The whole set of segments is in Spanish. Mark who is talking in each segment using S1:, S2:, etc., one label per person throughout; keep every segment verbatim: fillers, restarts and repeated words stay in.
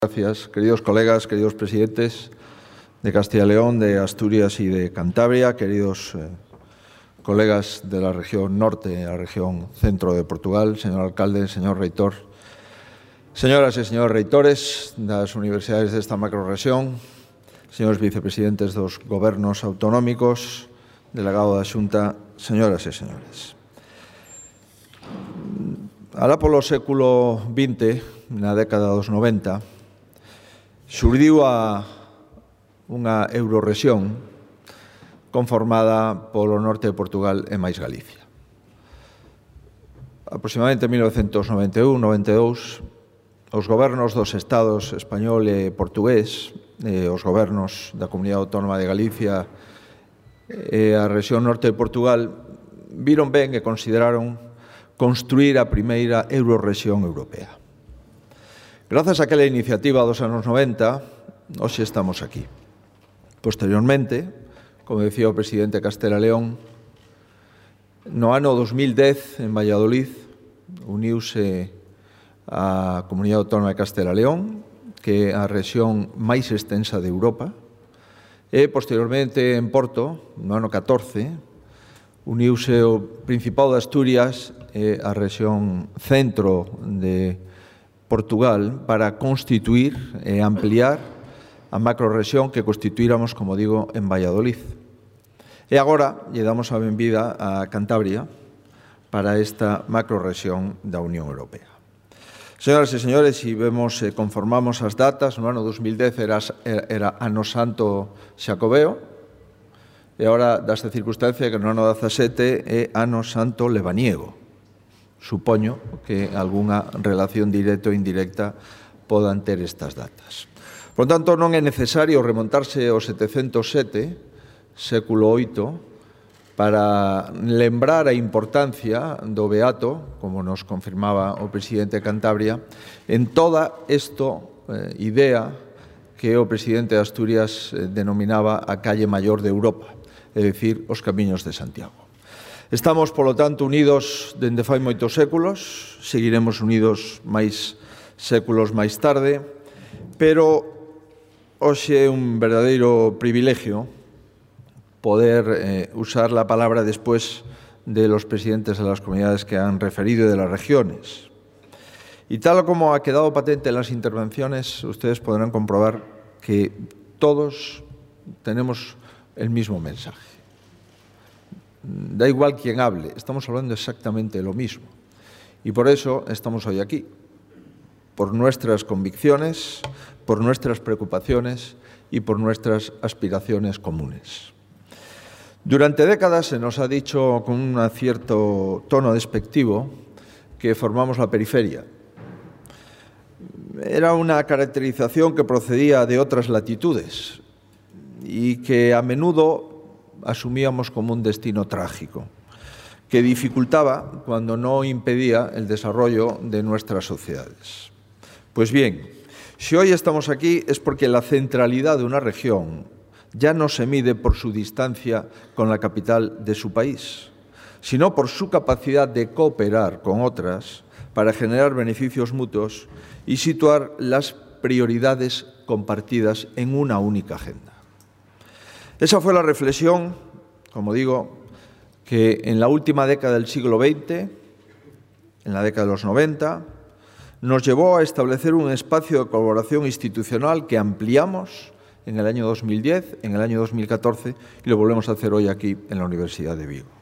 S1: Gracias, queridos colegas, queridos presidentes de Castilla y León, de Asturias y de Cantabria, queridos eh, colegas de la región norte, la región centro de Portugal, señor alcalde, señor reitor, señoras e señores reitores das universidades desta macrorrexión, señores vicepresidentes dos gobernos autonómicos, delegado da Xunta, señoras e señores. Alá polo século vinte, na década dos noventa, xurdiu a unha eurorrexión conformada polo norte de Portugal e máis Galicia. Aproximadamente en mil novecentos noventa e un noventa e dous, os gobernos dos estados español e portugués, e os gobernos da Comunidade Autónoma de Galicia e a rexión norte de Portugal, viron ben e consideraron construir a primeira eurorrexión europea. Grazas a aquela iniciativa dos anos noventa, hoxe estamos aquí. Posteriormente, como decía o presidente Castela León, no ano dos mil dez, en Valladolid, uniuse a Comunidade Autónoma de Castela León, que é a rexión máis extensa de Europa, e posteriormente en Porto, no ano catorce, uniuse o Principado de Asturias e a rexión centro de Portugal para constituir e ampliar a macrorrexión que constituíramos, como digo, en Valladolid. E agora lle damos a benvida a Cantabria para esta macrorrexión da Unión Europea. Señoras e señores, se vemos e conformamos as datas, no ano dos mil dez era, era ano santo xacobeo, e agora dasta circunstancia que no ano dezasete é ano santo lebaniego. Supoño que algunha relación directa ou indirecta podan ter estas datas. Por tanto, non é necesario remontarse ao setecentos sete, século oito, para lembrar a importancia do Beato, como nos confirmaba o presidente de Cantabria, en toda esta eh, idea que o presidente de Asturias eh, denominaba a calle maior de Europa, é dicir, os camiños de Santiago. Estamos, polo tanto, unidos dende fai moitos séculos, seguiremos unidos máis séculos máis tarde, pero hoxe é un verdadeiro privilegio poder eh, usar la palabra después de los presidentes de las comunidades que han referido de las regiones. Y tal como ha quedado patente en las intervenciones, ustedes podrán comprobar que todos tenemos el mismo mensaje. Da igual quién hable, estamos hablando exactamente de lo mismo. Y por eso estamos hoy aquí, por nuestras convicciones, por nuestras preocupaciones y por nuestras aspiraciones comunes. Durante décadas se nos ha dicho con un cierto tono despectivo que formamos la periferia. Era una caracterización que procedía de otras latitudes y que a menudo asumíamos como un destino trágico, que dificultaba, cuando no impedía, el desarrollo de nuestras sociedades. Pues bien, si hoy estamos aquí es porque la centralidad de una región ya no se mide por su distancia con la capital de su país, sino por su capacidad de cooperar con otras para generar beneficios mutuos y situar las prioridades compartidas en una única agenda. Esa fue la reflexión, como digo, que en la última década del siglo veinte, en la década de los noventa, nos llevó a establecer un espacio de colaboración institucional que ampliamos en el año dos mil diez, en el año dos mil catorce y lo volvemos a hacer hoy aquí en la Universidad de Vigo.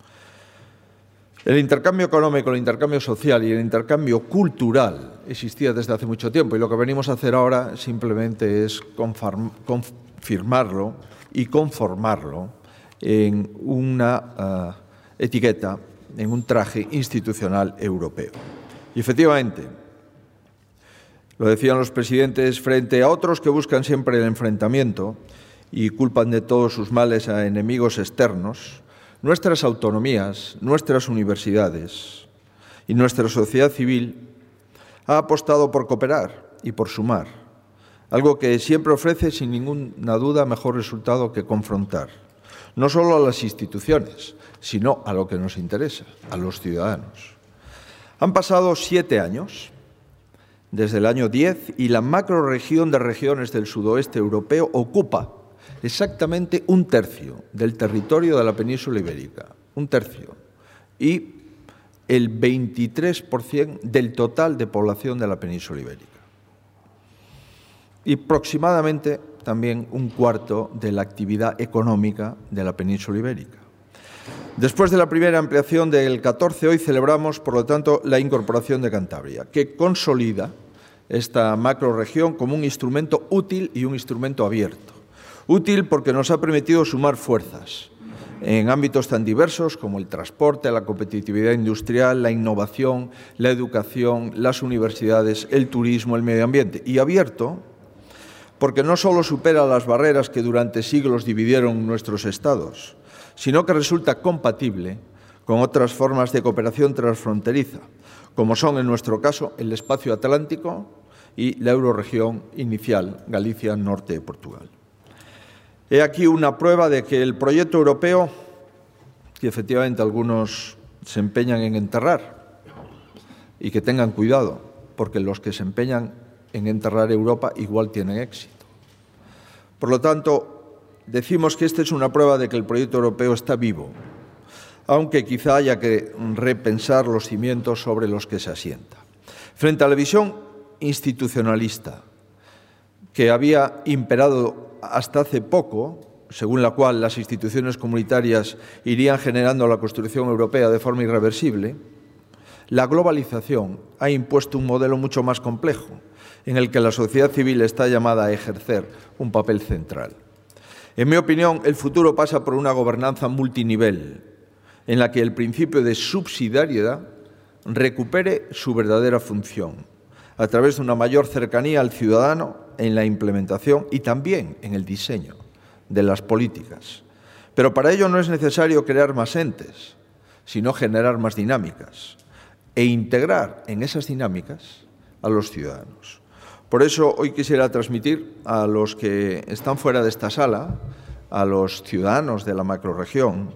S1: El intercambio económico, el intercambio social y el intercambio cultural existía desde hace mucho tiempo y lo que venimos a hacer ahora simplemente es confirmarlo y conformarlo en una uh, etiqueta, en un traje institucional europeo. Y efectivamente, lo decían los presidentes, frente a otros que buscan siempre el enfrentamiento y culpan de todos sus males a enemigos externos, nuestras autonomías, nuestras universidades y nuestra sociedad civil ha apostado por cooperar y por sumar, algo que siempre ofrece sin ninguna duda mejor resultado que confrontar, no solo a las instituciones, sino a lo que nos interesa, a los ciudadanos. Han pasado siete años desde el año diez y la macrorregión de regiones del sudoeste europeo ocupa exactamente un tercio del territorio de la península ibérica, un tercio, y el veintitrés por ciento del total de población de la península ibérica. Y aproximadamente también un cuarto de la actividad económica de la península ibérica. Después de la primera ampliación del catorce, hoy celebramos, por lo tanto, la incorporación de Cantabria, que consolida esta macrorregión como un instrumento útil y un instrumento abierto. Útil porque nos ha permitido sumar fuerzas en ámbitos tan diversos como el transporte, la competitividad industrial, la innovación, la educación, las universidades, el turismo, el medio ambiente. Y abierto porque no solo supera las barreras que durante siglos dividieron nuestros estados, sino que resulta compatible con otras formas de cooperación transfronteriza, como son, en nuestro caso, el espacio atlántico y la eurorregión inicial, Galicia, norte de Portugal. He aquí una prueba de que el proyecto europeo, que efectivamente algunos se empeñan en enterrar, y que tengan cuidado, porque los que se empeñan en enterrar Europa igual tienen éxito. Por lo tanto, decimos que esta es una prueba de que el proyecto europeo está vivo, aunque quizá haya que repensar los cimientos sobre los que se asienta. Frente a la visión institucionalista que había imperado hasta hace poco, según la cual las instituciones comunitarias irían generando la construcción europea de forma irreversible, la globalización ha impuesto un modelo mucho más complejo, en el que la sociedad civil está llamada a ejercer un papel central. En mi opinión, el futuro pasa por una gobernanza multinivel, en la que el principio de subsidiariedad recupere su verdadera función, a través de una mayor cercanía al ciudadano en la implementación y también en el diseño de las políticas. Pero para ello no es necesario crear más entes, sino generar más dinámicas e integrar en esas dinámicas a los ciudadanos. Por eso hoy quisiera transmitir a los que están fuera de esta sala, a los ciudadanos de la macrorregión,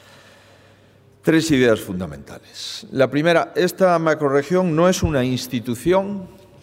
S1: tres ideas fundamentales. La primera, esta macrorregión no es una institución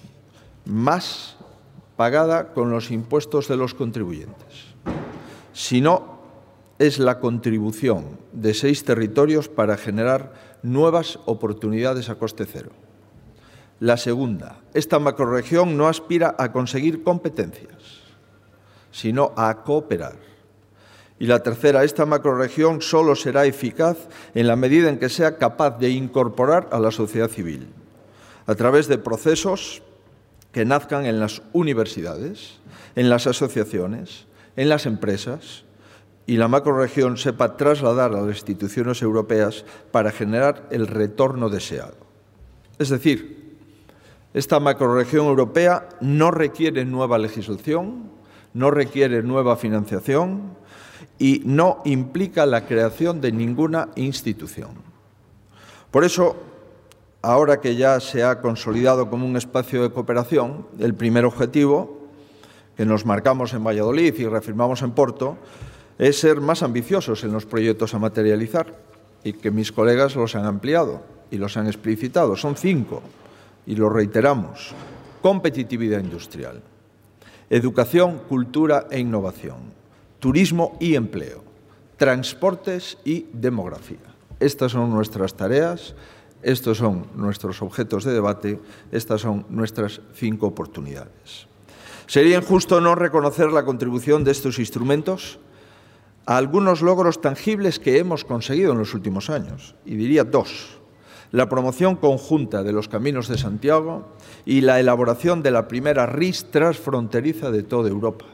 S1: más pagada con los impuestos de los contribuyentes, sino es la contribución de seis territorios para generar nuevas oportunidades a coste cero. La segunda, esta macrorregión no aspira a conseguir competencias, sino a cooperar. Y la tercera, esta macrorregión solo será eficaz en la medida en que sea capaz de incorporar a la sociedad civil, a través de procesos que nazcan en las universidades, en las asociaciones, en las empresas, y la macrorregión sepa trasladar a las instituciones europeas para generar el retorno deseado. Es decir, esta macrorregión europea no requiere nueva legislación, no requiere nueva financiación y no implica la creación de ninguna institución. Por eso, ahora que ya se ha consolidado como un espacio de cooperación, el primer objetivo que nos marcamos en Valladolid y reafirmamos en Porto es ser más ambiciosos en los proyectos a materializar, y que mis colegas los han ampliado y los han explicitado. Son cinco, y lo reiteramos: competitividad industrial, educación, cultura e innovación, turismo y empleo, transportes y demografía. Estas son nuestras tareas, estos son nuestros objetos de debate, estas son nuestras cinco oportunidades. Sería injusto no reconocer la contribución de estos instrumentos a algunos logros tangibles que hemos conseguido en los últimos años, y diría dos: la promoción conjunta de los Caminos de Santiago y la elaboración de la primera R I S transfronteriza de toda Europa,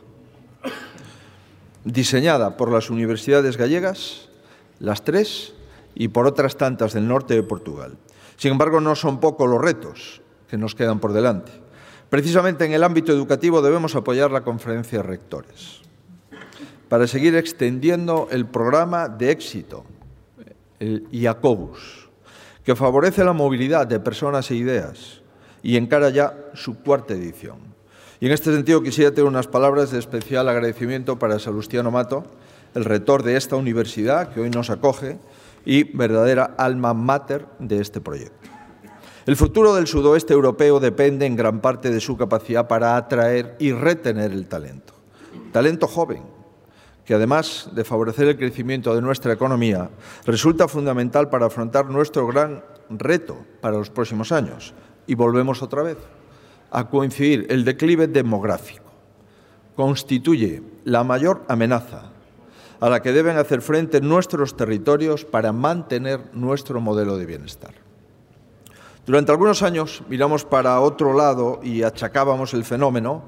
S1: diseñada por las universidades gallegas, las tres, y por otras tantas del norte de Portugal. Sin embargo, no son pocos los retos que nos quedan por delante. Precisamente en el ámbito educativo debemos apoyar la Conferencia de Rectores para seguir extendiendo el programa de éxito, el IACOBUS, que favorece la movilidad de personas e ideas y encara ya su cuarta edición. Y en este sentido quisiera tener unas palabras de especial agradecimiento para Salustiano Mato, el rector de esta universidad que hoy nos acoge y verdadera alma mater de este proyecto. El futuro del sudoeste europeo depende en gran parte de su capacidad para atraer y retener el talento. Talento joven, que además de favorecer el crecimiento de nuestra economía, resulta fundamental para afrontar nuestro gran reto para los próximos años. Y volvemos otra vez a coincidir, el declive demográfico constituye la mayor amenaza a la que deben hacer frente nuestros territorios para mantener nuestro modelo de bienestar. Durante algunos años miramos para otro lado y achacábamos el fenómeno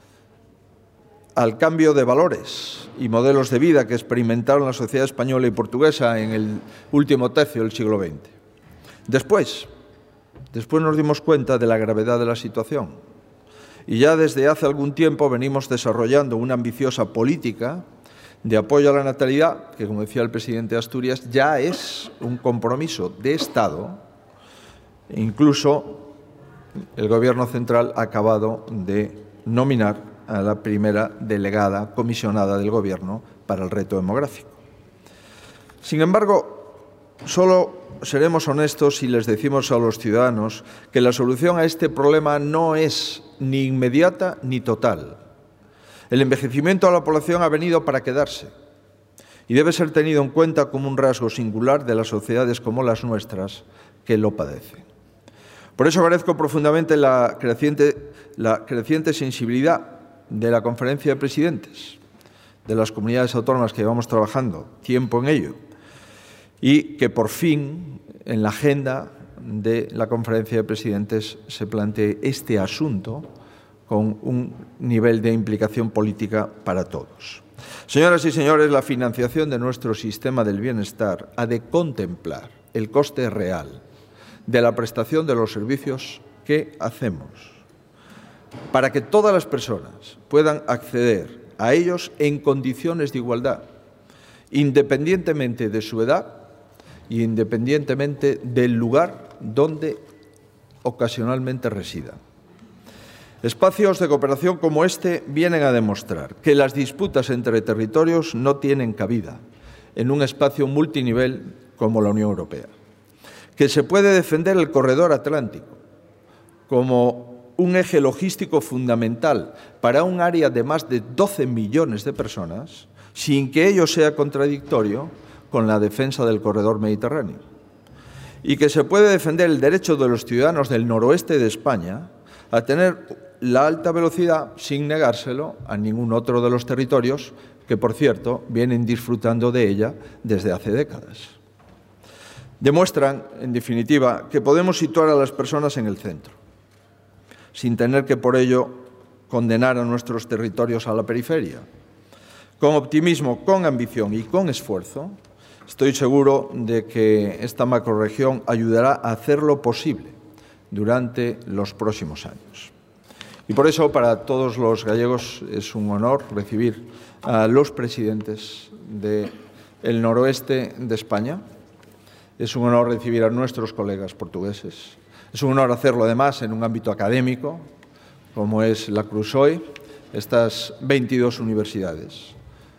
S1: al cambio de valores y modelos de vida que experimentaron la sociedad española y portuguesa en el último tercio del siglo veinte. Después, después nos dimos cuenta de la gravedad de la situación y ya desde hace algún tiempo venimos desarrollando una ambiciosa política de apoyo a la natalidad, que, como decía el presidente de Asturias, ya es un compromiso de Estado. Incluso el Gobierno central ha acabado de nominar a la primera delegada comisionada del Gobierno para el reto demográfico. Sin embargo, solo seremos honestos si les decimos a los ciudadanos que la solución a este problema no es ni inmediata ni total. El envejecimiento de la población ha venido para quedarse y debe ser tenido en cuenta como un rasgo singular de las sociedades como las nuestras que lo padecen. Por eso agradezco profundamente la creciente, la creciente sensibilidad de la Conferencia de Presidentes de las comunidades autónomas que llevamos trabajando tiempo en ello y que por fin en la agenda de la Conferencia de Presidentes se plantee este asunto con un nivel de implicación política para todos. Señoras y señores, la financiación de nuestro sistema del bienestar ha de contemplar el coste real de la prestación de los servicios que hacemos, para que todas las personas puedan acceder a ellos en condiciones de igualdad, independientemente de su edad y independientemente del lugar donde ocasionalmente residan. Espacios de cooperación como este vienen a demostrar que las disputas entre territorios no tienen cabida en un espacio multinivel como la Unión Europea, que se puede defender el corredor atlántico como un eje logístico fundamental para un área de más de doce millones de personas, sin que ello sea contradictorio con la defensa del corredor mediterráneo. Y que se puede defender el derecho de los ciudadanos del noroeste de España a tener la alta velocidad sin negárselo a ningún otro de los territorios que, por cierto, vienen disfrutando de ella desde hace décadas. Demuestran, en definitiva, que podemos situar a las personas en el centro, sin tener que por ello condenar a nuestros territorios a la periferia. Con optimismo, con ambición y con esfuerzo, estoy seguro de que esta macrorregión ayudará a hacer lo posible durante los próximos años. Y por eso, para todos los gallegos, es un honor recibir a los presidentes del noroeste de España. Es un honor recibir a nuestros colegas portugueses. Es un honor hacerlo, además, en un ámbito académico, como es la CRUSOE, estas veintidós universidades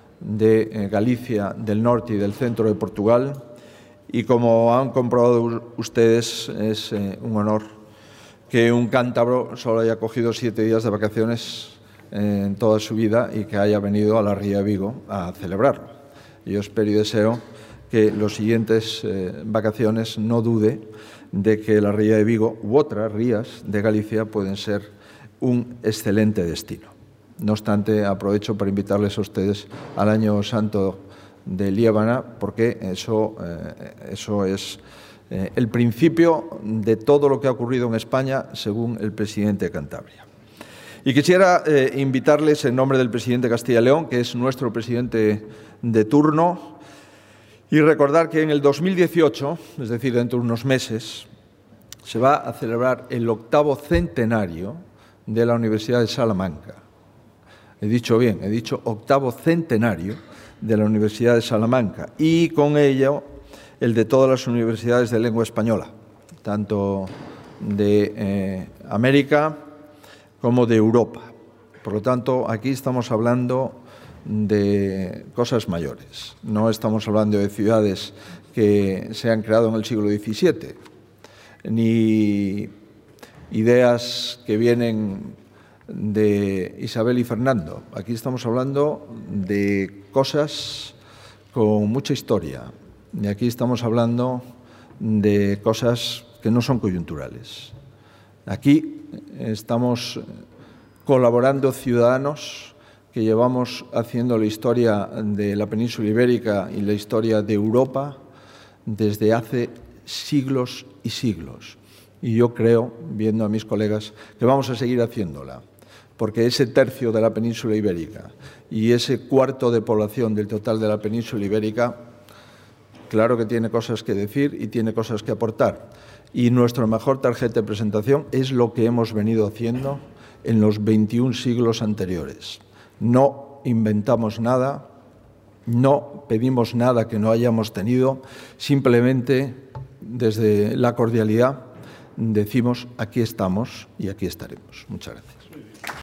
S1: de Galicia, del norte y del centro de Portugal. Y como han comprobado ustedes, es eh, un honor que un cántabro solo haya cogido siete días de vacaciones eh, en toda su vida y que haya venido a la Ría de Vigo a celebrarlo. Yo espero y deseo que los siguientes eh, vacaciones no dude de que la Ría de Vigo u otras rías de Galicia pueden ser un excelente destino. No obstante, aprovecho para invitarles a ustedes al Año Santo de Liébana, porque eso, eh, eso es eh, el principio de todo lo que ha ocurrido en España, según el presidente de Cantabria. Y quisiera eh, invitarles en nombre del presidente de Castilla y León, que es nuestro presidente de turno, y recordar que en el dos mil dieciocho, es decir, dentro de unos meses, se va a celebrar el octavo centenario de la Universidad de Salamanca. He dicho bien, he dicho octavo centenario de la Universidad de Salamanca y con ello el de todas las universidades de lengua española, tanto de eh, América como de Europa. Por lo tanto, aquí estamos hablando de cosas mayores. No estamos hablando de ciudades que se han creado en el siglo diecisiete. ni ideas que vienen de Isabel y Fernando. Aquí estamos hablando de cosas con mucha historia. Y aquí estamos hablando de cosas que no son coyunturales. Aquí estamos colaborando ciudadanos que llevamos haciendo la historia de la península ibérica y la historia de Europa desde hace siglos y siglos. Y yo creo, viendo a mis colegas, que vamos a seguir haciéndola, porque ese tercio de la península ibérica y ese cuarto de población del total de la península ibérica, claro que tiene cosas que decir y tiene cosas que aportar. Y nuestra mejor tarjeta de presentación es lo que hemos venido haciendo en los veintiún siglos anteriores. No inventamos nada, no pedimos nada que no hayamos tenido, simplemente desde la cordialidad decimos aquí estamos y aquí estaremos. Muchas gracias.